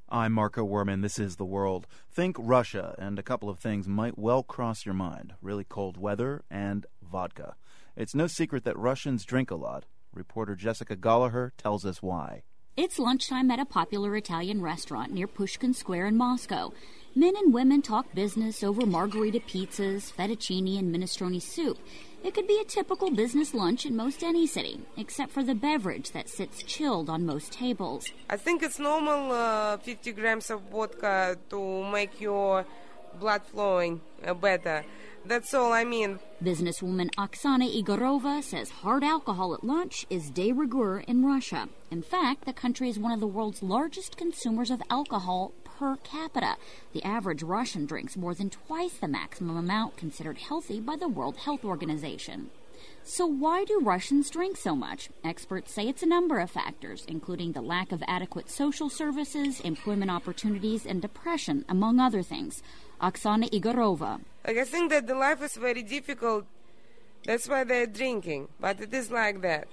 I'm Marco Werman. This is The World. Think Russia, and a couple of things might well cross your mind. Really cold weather and vodka. It's no secret that Russians drink a lot. Reporter Jessica Gallagher tells us why. It's lunchtime at a popular Italian restaurant near Pushkin Square in Moscow. Men and women talk business over margarita pizzas, fettuccine, and minestrone soup. It could be a typical business lunch in most any city, except for the beverage that sits chilled on most tables. I think it's normal 50 grams of vodka to make your blood flowing better. That's all I mean. Businesswoman Oksana Igorova says hard alcohol at lunch is de rigueur in Russia. In fact, the country is one of the world's largest consumers of alcohol per capita. The average Russian drinks more than twice the maximum amount considered healthy by the World Health Organization. So why do Russians drink so much? Experts say it's a number of factors, including the lack of adequate social services, employment opportunities, and depression, among other things. Oksana Igorova. I think that the life is very difficult. That's why they're drinking. But it is like that.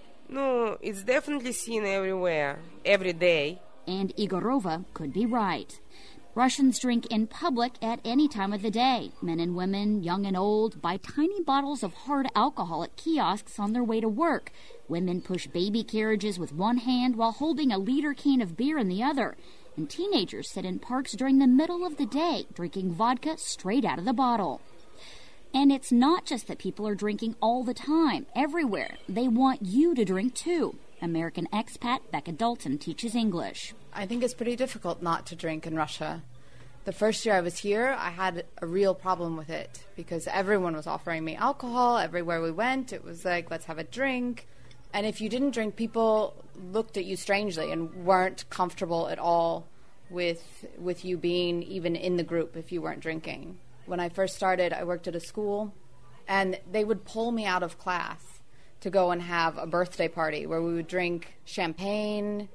No, it's definitely seen everywhere, every day. And Igorova could be right. Russians drink in public at any time of the day. Men and women, young and old, buy tiny bottles of hard alcohol at kiosks on their way to work. Women push baby carriages with one hand while holding a liter can of beer in the other. And teenagers sit in parks during the middle of the day, drinking vodka straight out of the bottle. And it's not just that people are drinking all the time, everywhere. They want you to drink too. American expat Becca Dalton teaches English. I think it's pretty difficult not to drink in Russia. The first year I was here, I had a real problem with it because everyone was offering me alcohol. Everywhere we went, it was like, let's have a drink. And if you didn't drink, people looked at you strangely and weren't comfortable at all with you being even in the group if you weren't drinking. When I first started, I worked at a school, and they would pull me out of class to go and have a birthday party where we would drink champagne,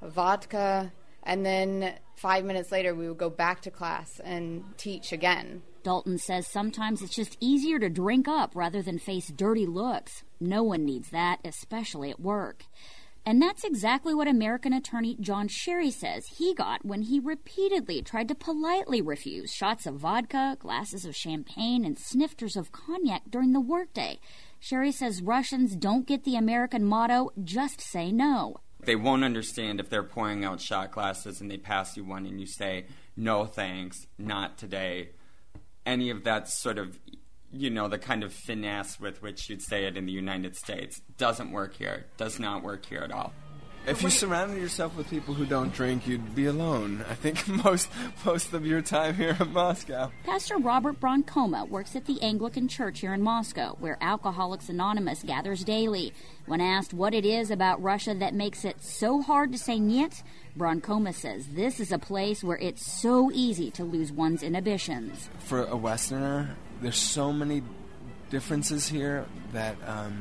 vodka, and then 5 minutes later we would go back to class and teach again. Dalton says sometimes it's just easier to drink up rather than face dirty looks. No one needs that, especially at work. And that's exactly what American attorney John Sherry says he got when he repeatedly tried to politely refuse shots of vodka, glasses of champagne, and snifters of cognac during the workday. Sherry says Russians don't get the American motto, just say no. They won't understand if they're pouring out shot glasses and they pass you one and you say, no thanks, not today. Any of that sort of, the kind of finesse with which you'd say it in the United States doesn't work here, does not work here at all. If you surrounded yourself with people who don't drink, you'd be alone. I think most of your time here in Moscow. Pastor Robert Bronkoma works at the Anglican Church here in Moscow, where Alcoholics Anonymous gathers daily. When asked what it is about Russia that makes it so hard to say niet, Bronkoma says this is a place where it's so easy to lose one's inhibitions. For a Westerner, there's so many differences here that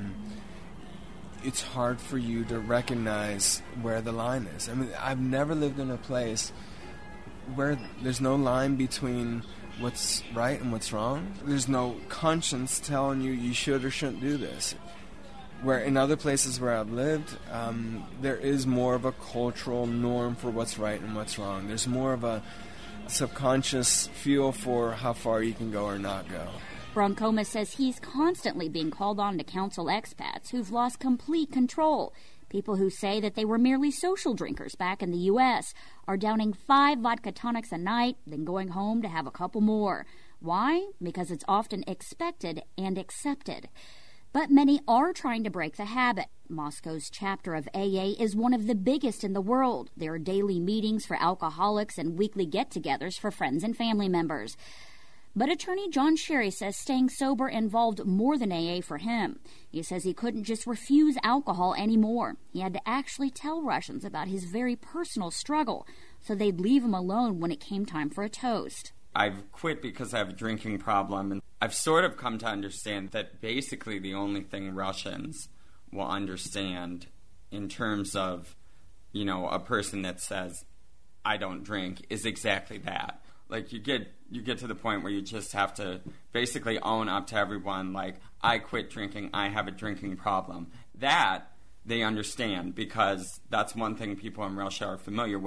it's hard for you to recognize where the line is. I mean, I've never lived in a place where there's no line between what's right and what's wrong. There's no conscience telling you should or shouldn't do this. Where in other places where I've lived, there is more of a cultural norm for what's right and what's wrong. There's more of a subconscious feel for how far you can go or not go. Bronkoma says he's constantly being called on to counsel expats who've lost complete control. People who say that they were merely social drinkers back in the U.S. are downing 5 vodka tonics a night, then going home to have a couple more. Why? Because it's often expected and accepted. But many are trying to break the habit. Moscow's chapter of AA is one of the biggest in the world. There are daily meetings for alcoholics and weekly get-togethers for friends and family members. But attorney John Sherry says staying sober involved more than AA for him. He says he couldn't just refuse alcohol anymore. He had to actually tell Russians about his very personal struggle, so they'd leave him alone when it came time for a toast. I've quit because I have a drinking problem, and I've sort of come to understand that basically the only thing Russians will understand in terms of, a person that says, I don't drink, is exactly that. Like, you get to the point where you just have to basically own up to everyone, like, I quit drinking, I have a drinking problem. That they understand, because that's one thing people in Russia are familiar with.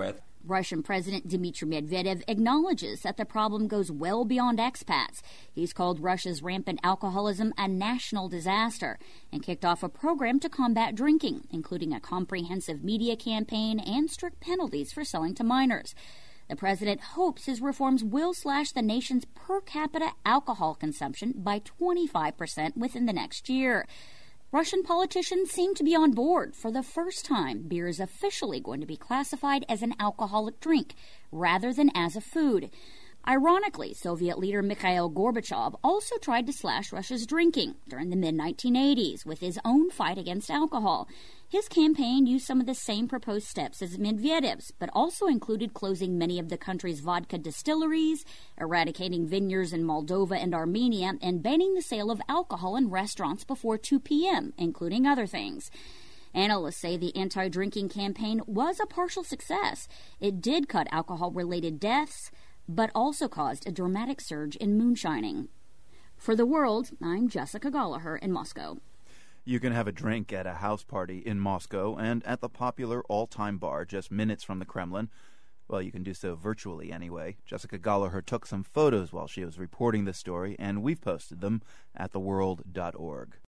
Russian President Dmitry Medvedev acknowledges that the problem goes well beyond expats. He's called Russia's rampant alcoholism a national disaster and kicked off a program to combat drinking, including a comprehensive media campaign and strict penalties for selling to minors. The president hopes his reforms will slash the nation's per capita alcohol consumption by 25% within the next year. Russian politicians seem to be on board. For the first time, beer is officially going to be classified as an alcoholic drink rather than as a food. Ironically, Soviet leader Mikhail Gorbachev also tried to slash Russia's drinking during the mid-1980s with his own fight against alcohol. His campaign used some of the same proposed steps as Medvedev's, but also included closing many of the country's vodka distilleries, eradicating vineyards in Moldova and Armenia, and banning the sale of alcohol in restaurants before 2 p.m., including other things. Analysts say the anti-drinking campaign was a partial success. It did cut alcohol-related deaths, but also caused a dramatic surge in moonshining. For The World, I'm Jessica Gallagher in Moscow. You can have a drink at a house party in Moscow and at the popular all-time bar just minutes from the Kremlin. Well, you can do so virtually anyway. Jessica Gallagher took some photos while she was reporting this story, and we've posted them at theworld.org.